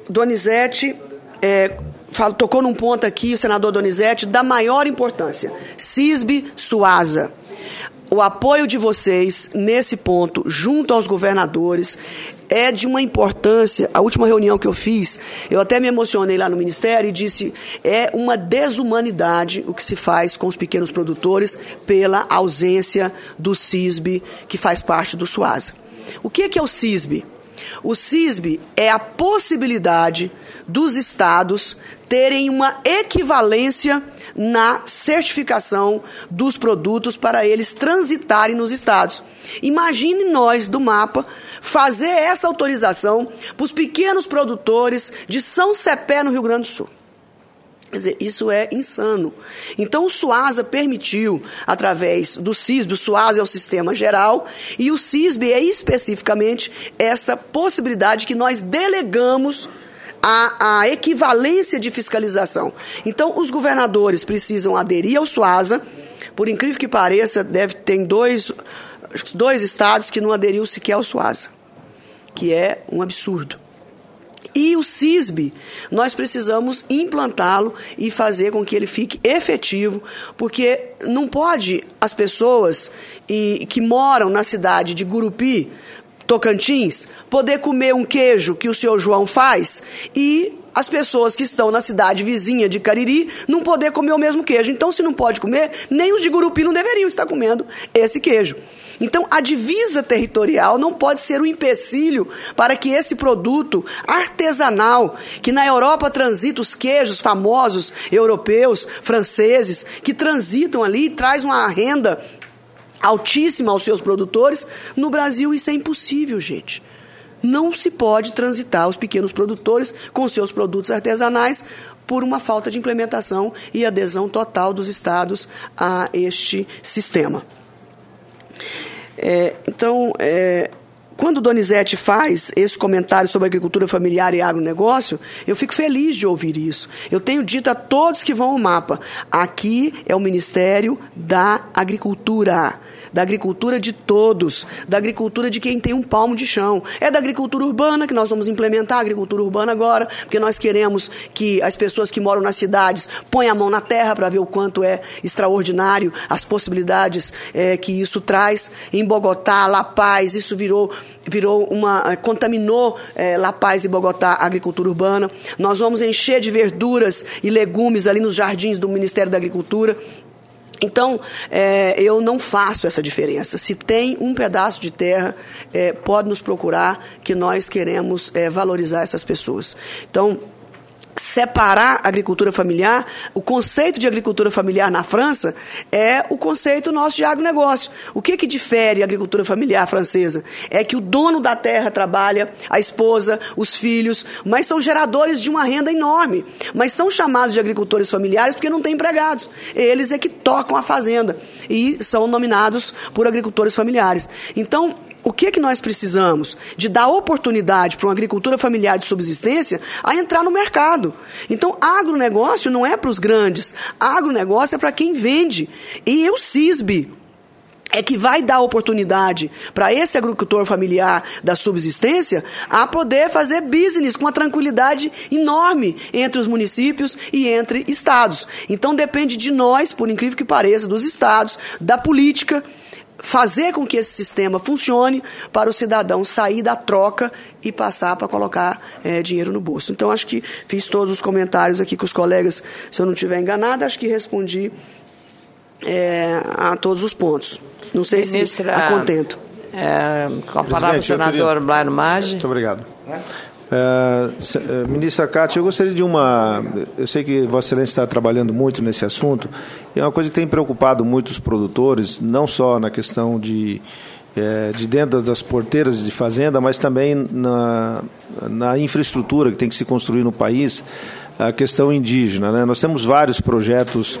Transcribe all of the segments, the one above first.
Donizete tocou num ponto aqui, o senador Donizete, da maior importância. CISB, SUASA. O apoio de vocês nesse ponto, junto aos governadores, é de uma importância. A última reunião que eu fiz, eu até me emocionei lá no Ministério e disse, é uma desumanidade o que se faz com os pequenos produtores pela ausência do CISB, que faz parte do SUASA. O que é o CISB? O CISB é a possibilidade dos estados terem uma equivalência na certificação dos produtos para eles transitarem nos estados. Imagine nós, do MAPA, fazer essa autorização para os pequenos produtores de São Cepé, no Rio Grande do Sul. Quer dizer, isso é insano. Então, o SUASA permitiu, através do CISB, o SUASA é o sistema geral, e o CISB é especificamente essa possibilidade que nós delegamos a equivalência de fiscalização. Então, os governadores precisam aderir ao SUASA. Por incrível que pareça, tem dois estados que não aderiram sequer ao SUASA, que é um absurdo. E o CISB, nós precisamos implantá-lo e fazer com que ele fique efetivo, porque não pode as pessoas que moram na cidade de Gurupi, Tocantins, poder comer um queijo que o senhor João faz e as pessoas que estão na cidade vizinha de Cariri não poder comer o mesmo queijo. Então, se não pode comer, nem os de Gurupi não deveriam estar comendo esse queijo. Então, a divisa territorial não pode ser um empecilho para que esse produto artesanal, que na Europa transita os queijos famosos europeus, franceses, que transitam ali e traz uma renda altíssima aos seus produtores, no Brasil isso é impossível, gente. Não se pode transitar os pequenos produtores com seus produtos artesanais por uma falta de implementação e adesão total dos estados a este sistema. Quando o Donizete faz esse comentário sobre agricultura familiar e agronegócio, eu fico feliz de ouvir isso. Eu tenho dito a todos que vão ao MAPA, aqui é o Ministério da Agricultura de todos, da agricultura de quem tem um palmo de chão. É da agricultura urbana que nós vamos implementar a agricultura urbana agora, porque nós queremos que as pessoas que moram nas cidades ponham a mão na terra para ver o quanto é extraordinário as possibilidades que isso traz. Em Bogotá, La Paz, isso contaminou La Paz e Bogotá, a agricultura urbana. Nós vamos encher de verduras e legumes ali nos jardins do Ministério da Agricultura. Então, eu não faço essa diferença. Se tem um pedaço de terra, pode nos procurar, que nós queremos valorizar essas pessoas. Então, separar a agricultura familiar, o conceito de agricultura familiar na França é o conceito nosso de agronegócio. O que difere a agricultura familiar francesa? É que o dono da terra trabalha, a esposa, os filhos, mas são geradores de uma renda enorme. Mas são chamados de agricultores familiares porque não têm empregados. Eles é que tocam a fazenda e são nominados por agricultores familiares. Então, o que nós precisamos? De dar oportunidade para uma agricultura familiar de subsistência a entrar no mercado. Então, agronegócio não é para os grandes, agronegócio é para quem vende. E o CISB é que vai dar oportunidade para esse agricultor familiar da subsistência a poder fazer business com uma tranquilidade enorme entre os municípios e entre estados. Então, depende de nós, por incrível que pareça, dos estados, da política, fazer com que esse sistema funcione para o cidadão sair da troca e passar para colocar dinheiro no bolso. Então, acho que fiz todos os comentários aqui com os colegas, se eu não estiver enganada, acho que respondi a todos os pontos. Não sei se a contento. Com a palavra o senador Blairo Maggi. Muito obrigado. Ministra Cátia, eu gostaria de eu sei que Vossa Excelência está trabalhando muito nesse assunto, e é uma coisa que tem preocupado muito os produtores, não só na questão de dentro das porteiras de fazenda, mas também na infraestrutura que tem que se construir no país, a questão indígena, né? Nós temos vários projetos,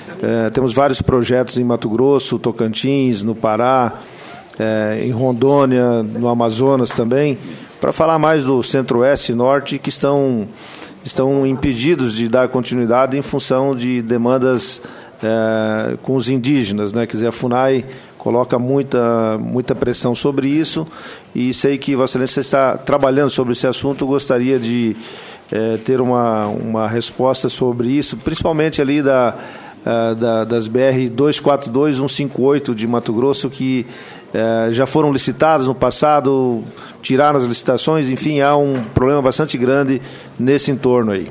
em Mato Grosso, Tocantins, no Pará, em Rondônia, no Amazonas também, para falar mais do Centro-Oeste e Norte, que estão impedidos de dar continuidade em função de demandas com os indígenas, né? Quer dizer, a FUNAI coloca muita pressão sobre isso, e sei que Vossa Excelência está trabalhando sobre esse assunto. Gostaria de ter uma resposta sobre isso, principalmente ali das BR 242, 158 de Mato Grosso, que já foram licitadas no passado, tiraram as licitações, enfim, há um problema bastante grande nesse entorno aí.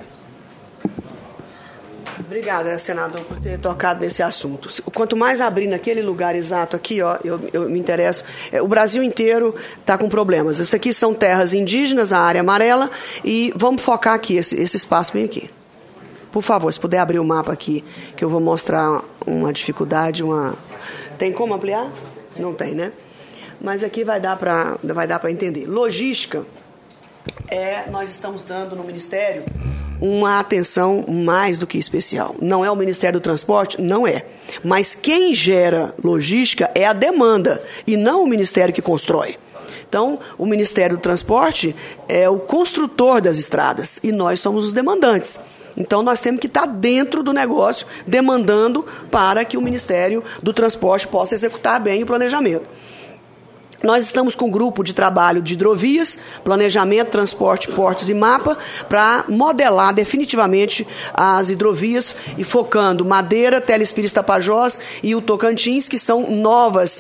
Obrigada, senador, por ter tocado nesse assunto. Quanto mais abrir naquele lugar exato aqui, ó, eu me interesso. O Brasil inteiro está com problemas. Isso aqui são terras indígenas, a área amarela, e vamos focar aqui, esse espaço bem aqui. Por favor, se puder abrir o mapa aqui, que eu vou mostrar uma dificuldade, Tem como ampliar? Não tem, né? Mas aqui vai dar para entender. Logística, nós estamos dando no Ministério uma atenção mais do que especial. Não é o Ministério do Transporte? Não é. Mas quem gera logística é a demanda, e não o Ministério que constrói. Então, o Ministério do Transporte é o construtor das estradas, e nós somos os demandantes. Então, nós temos que estar dentro do negócio, demandando para que o Ministério do Transporte possa executar bem o planejamento. Nós estamos com um grupo de trabalho de hidrovias, planejamento, transporte, portos e mapa, para modelar definitivamente as hidrovias e focando Madeira, Telespires, Tapajós e o Tocantins, que são novas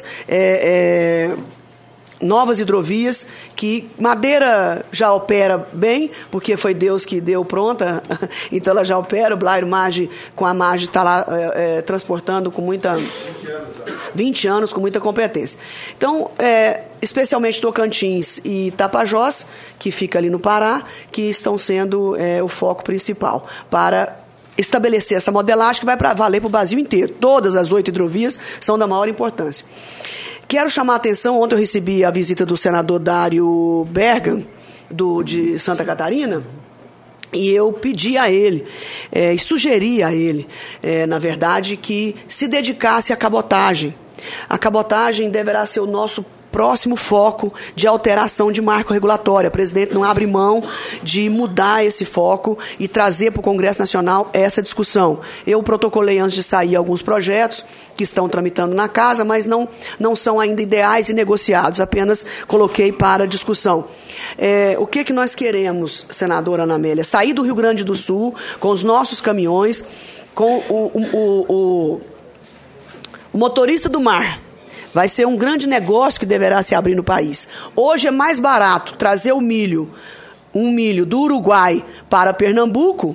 hidrovias, que Madeira já opera bem, porque foi Deus que deu pronta, então ela já opera. O Blairo Maggi, com a Maggi, está lá transportando com muita... 20 anos com muita competência. Então, especialmente Tocantins e Tapajós, que fica ali no Pará, que estão sendo o foco principal para estabelecer essa modelagem que vai valer para o Brasil inteiro. Todas as 8 hidrovias são da maior importância. Quero chamar a atenção, ontem eu recebi a visita do senador Dário Bergan, de Santa Catarina, e eu pedi a ele, e sugeri a ele, na verdade, que se dedicasse à cabotagem. A cabotagem deverá ser o nosso próximo foco de alteração de marco regulatório. A presidente não abre mão de mudar esse foco e trazer para o Congresso Nacional essa discussão. Eu protocolei antes de sair alguns projetos que estão tramitando na casa, mas não são ainda ideais e negociados, apenas coloquei para discussão. O que nós queremos, senadora Ana Amélia? Sair do Rio Grande do Sul com os nossos caminhões, com o motorista do mar. Vai ser um grande negócio que deverá se abrir no país. Hoje é mais barato trazer um milho do Uruguai para Pernambuco,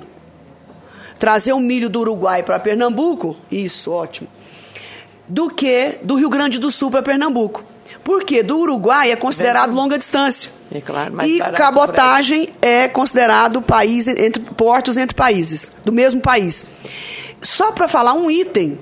isso, ótimo, do que do Rio Grande do Sul para Pernambuco. Porque do Uruguai é considerado longa distância. Claro, e cabotagem é considerado portos entre países, do mesmo país. Só para falar um item,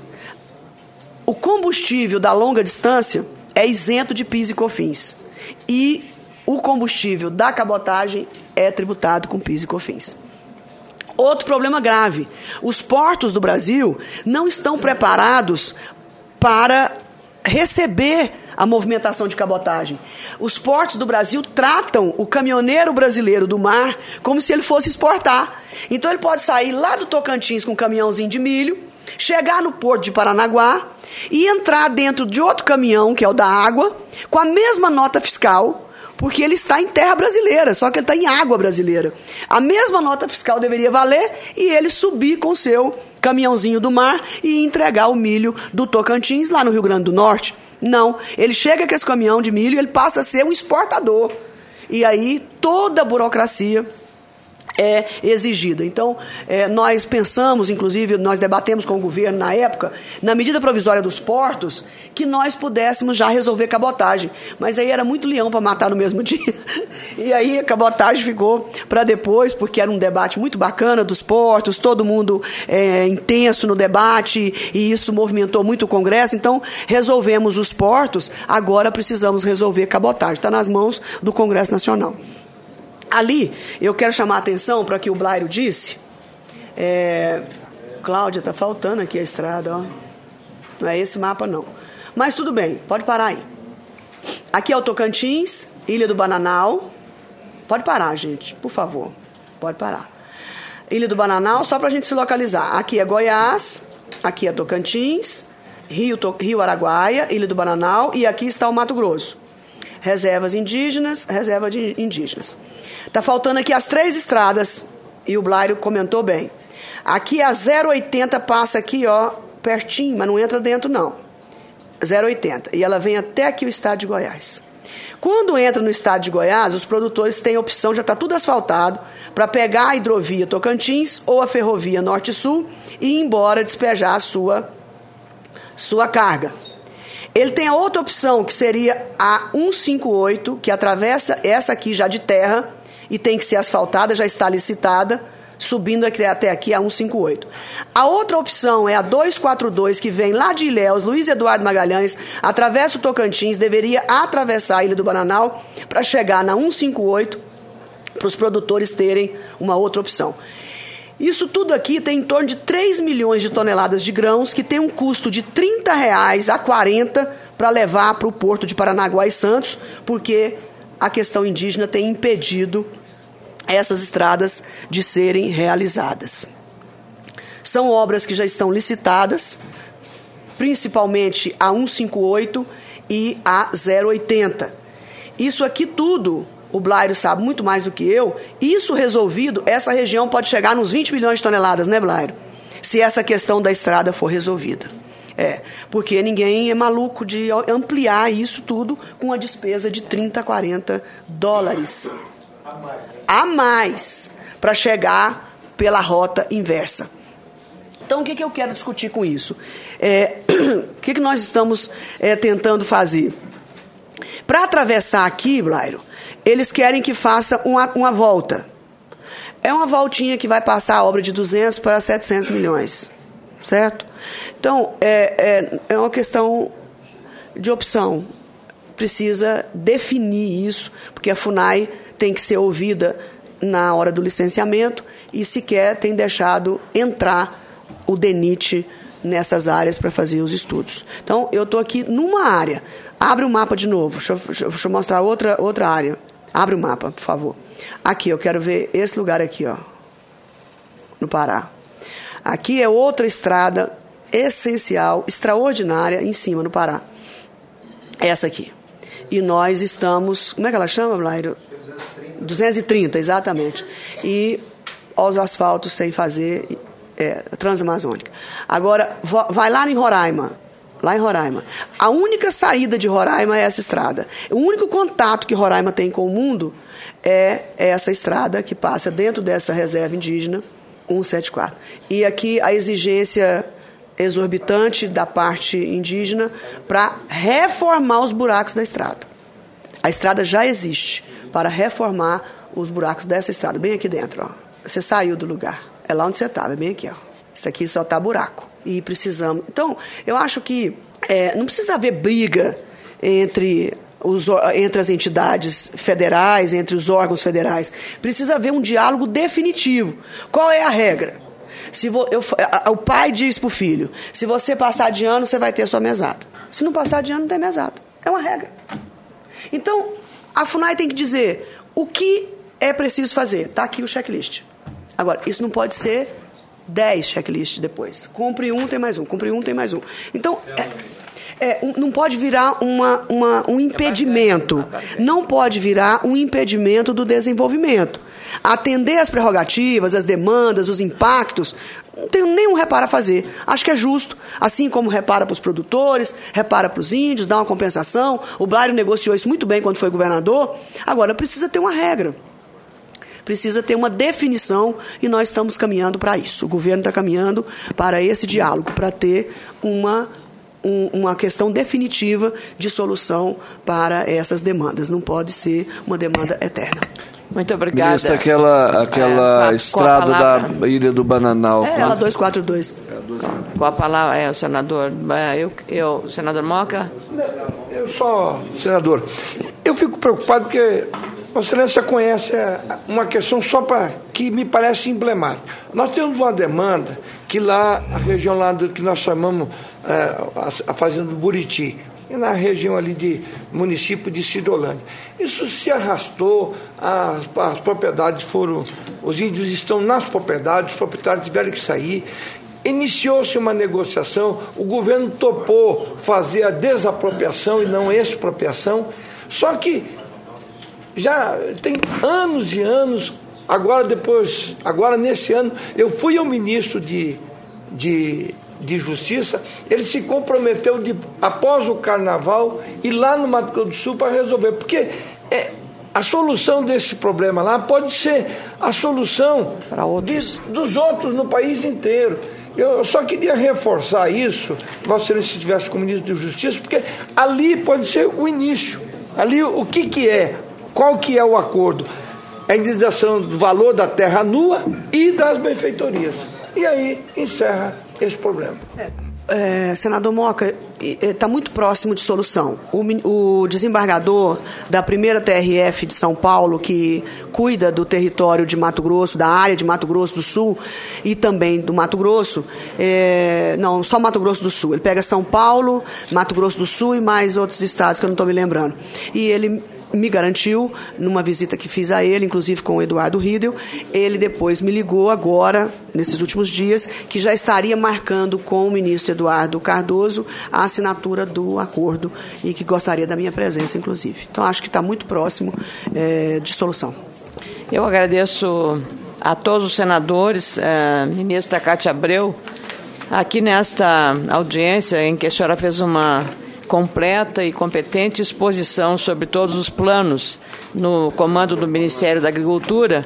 o combustível da longa distância é isento de PIS e COFINS. E o combustível da cabotagem é tributado com PIS e COFINS. Outro problema grave: os portos do Brasil não estão preparados para receber a movimentação de cabotagem. Os portos do Brasil tratam o caminhoneiro brasileiro do mar como se ele fosse exportar. Então ele pode sair lá do Tocantins com um caminhãozinho de milho, chegar no porto de Paranaguá e entrar dentro de outro caminhão, que é o da água, com a mesma nota fiscal, porque ele está em terra brasileira, só que ele está em água brasileira. A mesma nota fiscal deveria valer e ele subir com o seu caminhãozinho do mar e entregar o milho do Tocantins lá no Rio Grande do Norte. Não, ele chega com esse caminhão de milho e ele passa a ser um exportador. E aí toda a burocracia é exigida. Então, nós pensamos, inclusive, nós debatemos com o governo na época, na medida provisória dos portos, que nós pudéssemos já resolver cabotagem. Mas aí era muito leão para matar no mesmo dia. E aí a cabotagem ficou para depois, porque era um debate muito bacana dos portos, todo mundo intenso no debate, e isso movimentou muito o Congresso. Então, resolvemos os portos, agora precisamos resolver cabotagem. Está nas mãos do Congresso Nacional. Ali, eu quero chamar a atenção para o que o Blairo disse. Cláudia, está faltando aqui a estrada, ó. Não é esse mapa, não. Mas tudo bem, pode parar aí. Aqui é o Tocantins, Ilha do Bananal. Pode parar, gente, por favor. Pode parar. Ilha do Bananal, só para a gente se localizar. Aqui é Goiás, aqui é Tocantins, Rio Araguaia, Ilha do Bananal, e aqui está o Mato Grosso. Reservas indígenas, reserva de indígenas. Está faltando aqui as 3 estradas e o Blairo comentou bem. Aqui a 080 passa aqui, ó, pertinho, mas não entra dentro, não. 080. E ela vem até aqui o estado de Goiás. Quando entra no estado de Goiás, os produtores têm a opção, já está tudo asfaltado, para pegar a hidrovia Tocantins ou a ferrovia Norte-Sul e ir embora despejar a sua carga. Ele tem a outra opção, que seria a 158, que atravessa essa aqui já de terra e tem que ser asfaltada, já está licitada, subindo até aqui a 158. A outra opção é a 242, que vem lá de Ilhéus, Luiz Eduardo Magalhães, atravessa o Tocantins, deveria atravessar a Ilha do Bananal para chegar na 158, para os produtores terem uma outra opção. Isso tudo aqui tem em torno de 3 milhões de toneladas de grãos, que tem um custo de R$30 a R$40 para levar para o porto de Paranaguá e Santos, porque a questão indígena tem impedido essas estradas de serem realizadas. São obras que já estão licitadas, principalmente a 158 e a 080. Isso aqui tudo, o Blairo sabe muito mais do que eu, isso resolvido, essa região pode chegar nos 20 milhões de toneladas, né, Blairo? Se essa questão da estrada for resolvida. Porque ninguém é maluco de ampliar isso tudo com a despesa de 30 a 40 dólares. A mais para chegar pela rota inversa. Então, o que eu quero discutir com isso? O que nós estamos tentando fazer? Para atravessar aqui, Blairo, eles querem que faça uma volta. É uma voltinha que vai passar a obra de 200 para 700 milhões, certo? Então, é uma questão de opção. Precisa definir isso, porque a FUNAI tem que ser ouvida na hora do licenciamento e sequer tem deixado entrar o DENIT nessas áreas para fazer os estudos. Então, eu estou aqui numa área. Abre o mapa de novo. Deixa eu mostrar outra área. Abre o mapa, por favor. Aqui, eu quero ver esse lugar aqui, ó, no Pará. Aqui é outra estrada essencial, extraordinária, em cima, no Pará. Essa aqui. E nós estamos... Como é que ela chama, Blairo? 230, exatamente. E os asfaltos sem fazer, Transamazônica. Agora, vai lá em Roraima. Lá em Roraima. A única saída de Roraima é essa estrada. O único contato que Roraima tem com o mundo é essa estrada que passa dentro dessa reserva indígena 174. E aqui a exigência exorbitante da parte indígena para reformar os buracos da estrada. A estrada já existe para reformar os buracos dessa estrada, bem aqui dentro. Ó. Você saiu do lugar. É lá onde você estava, é bem aqui. Ó. Isso aqui só está buraco. E precisamos... Então, eu acho que não precisa haver briga entre as entidades federais, entre os órgãos federais. Precisa haver um diálogo definitivo. Qual é a regra? O pai diz para o filho, se você passar de ano, você vai ter sua mesada. Se não passar de ano, não tem mesada. É uma regra. Então, a FUNAI tem que dizer o que é preciso fazer. Está aqui o checklist. Agora, isso não pode ser 10 checklists depois. Cumpre um, tem mais um. Cumpre um, tem mais um. Então, não pode virar um impedimento. Não pode virar um impedimento do desenvolvimento. Atender as prerrogativas, as demandas, os impactos, não tenho nenhum reparo a fazer. Acho que é justo. Assim como repara para os produtores, repara para os índios, dá uma compensação. O Blairo negociou isso muito bem quando foi governador. Agora, precisa ter uma regra. Precisa ter uma definição e nós estamos caminhando para isso. O governo está caminhando para esse diálogo, para ter uma questão definitiva de solução para essas demandas. Não pode ser uma demanda eterna. Muito obrigada. Ministra, aquela estrada da Ilha do Bananal. Ela 242. Com a palavra, o senador. O senador Moca? Senador, eu fico preocupado porque Vossa Excelência conhece uma questão que me parece emblemática. Nós temos uma demanda que lá, a região lá que nós chamamos a fazenda do Buriti, e na região ali de município de Sidolândia. Isso se arrastou, as propriedades os índios estão nas propriedades, os proprietários tiveram que sair. Iniciou-se uma negociação, o governo topou fazer a desapropriação e não a expropriação, só que já tem anos e anos Agora nesse ano, eu fui ao ministro de Justiça, ele se comprometeu após o Carnaval, ir lá no Mato Grosso do Sul para resolver, porque a solução desse problema lá pode ser a solução dos outros no país inteiro. Eu só queria reforçar isso, Vossa Excelência, se estivesse com o ministro de Justiça, porque ali pode ser o início. Ali o que é? Qual que é o acordo? A indenização do valor da terra nua e das benfeitorias. E aí encerra esse problema. Senador Moca, está muito próximo de solução. O desembargador da primeira TRF de São Paulo, que cuida do território de Mato Grosso, da área de Mato Grosso do Sul e também do Mato Grosso, não, só Mato Grosso do Sul. Ele pega São Paulo, Mato Grosso do Sul e mais outros estados que eu não estou me lembrando. E ele me garantiu, numa visita que fiz a ele, inclusive com o Eduardo Riedel, ele depois me ligou agora, nesses últimos dias, que já estaria marcando com o ministro Eduardo Cardoso a assinatura do acordo e que gostaria da minha presença, inclusive. Então, acho que está muito próximo de solução. Eu agradeço a todos os senadores, ministra Cátia Abreu, aqui nesta audiência em que a senhora fez uma completa e competente exposição sobre todos os planos no comando do Ministério da Agricultura,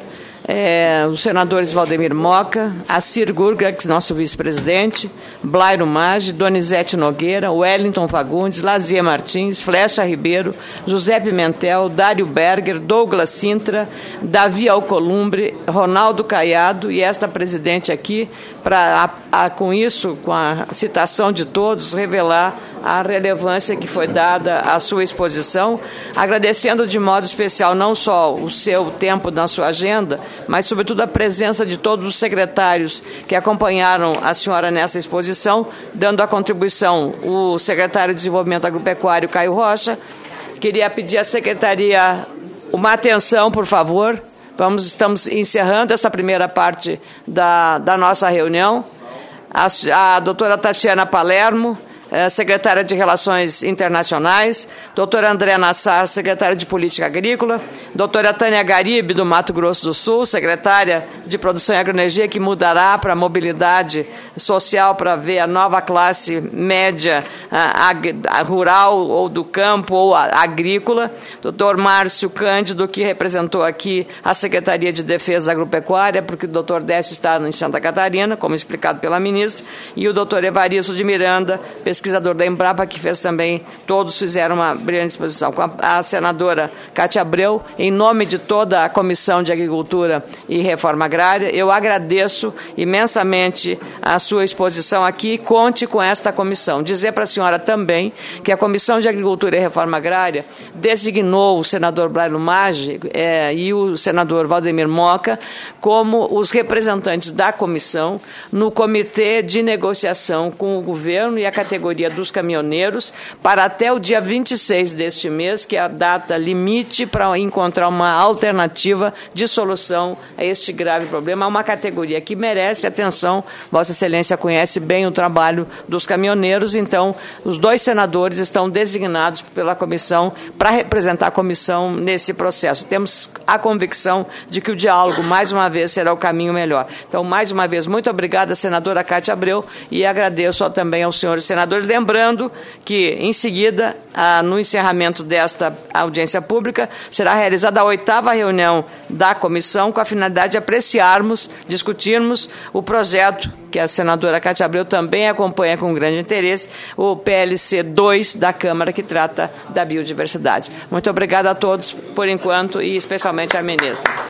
os senadores Valdemir Moca, Assir Gurgax, nosso vice-presidente, Blairo Maggi, Donizete Nogueira, Wellington Fagundes, Lazia Martins, Flecha Ribeiro, José Pimentel, Dário Berger, Douglas Sintra, Davi Alcolumbre, Ronaldo Caiado e esta presidente aqui, para, com isso, com a citação de todos, revelar a relevância que foi dada à sua exposição, agradecendo de modo especial não só o seu tempo na sua agenda, mas, sobretudo, a presença de todos os secretários que acompanharam a senhora nessa exposição, dando a contribuição o secretário de Desenvolvimento Agropecuário, Caio Rocha. Queria pedir à secretaria uma atenção, por favor. Estamos encerrando essa primeira parte da nossa reunião. A doutora Tatiana Palermo, secretária de Relações Internacionais, doutora André Nassar, secretária de Política Agrícola, doutora Tânia Garibe, do Mato Grosso do Sul, secretária de Produção e Agroenergia, que mudará para a mobilidade social para ver a nova classe média rural ou do campo ou agrícola, doutor Márcio Cândido, que representou aqui a Secretaria de Defesa Agropecuária, porque o doutor Décio está em Santa Catarina, como explicado pela ministra, e o doutor Evaristo de Miranda, pesquisador da Embrapa, que fez também, todos fizeram uma brilhante exposição. Com a senadora Cátia Abreu, em nome de toda a Comissão de Agricultura e Reforma Agrária, eu agradeço imensamente a sua exposição aqui e conte com esta comissão. Dizer para a senhora também que a Comissão de Agricultura e Reforma Agrária designou o senador Blairo Maggi e o senador Valdemir Moca como os representantes da comissão no comitê de negociação com o governo e a categoria dos caminhoneiros para até o dia 26 deste mês, que é a data limite para encontrar uma alternativa de solução a este grave problema. É uma categoria que merece atenção. Vossa Excelência conhece bem o trabalho dos caminhoneiros, então os dois senadores estão designados pela comissão para representar a comissão nesse processo. Temos a convicção de que o diálogo, mais uma vez, será o caminho melhor. Então, mais uma vez, muito obrigada, senadora Cátia Abreu, e agradeço também aos senhores senadores, lembrando que, em seguida, no encerramento desta audiência pública, será realizada a 8ª reunião da comissão com a finalidade de apreciarmos, discutirmos o projeto que a senadora Cátia Abreu também acompanha com grande interesse, o PLC 2 da Câmara, que trata da biodiversidade. Muito obrigada a todos, por enquanto, e especialmente à ministra.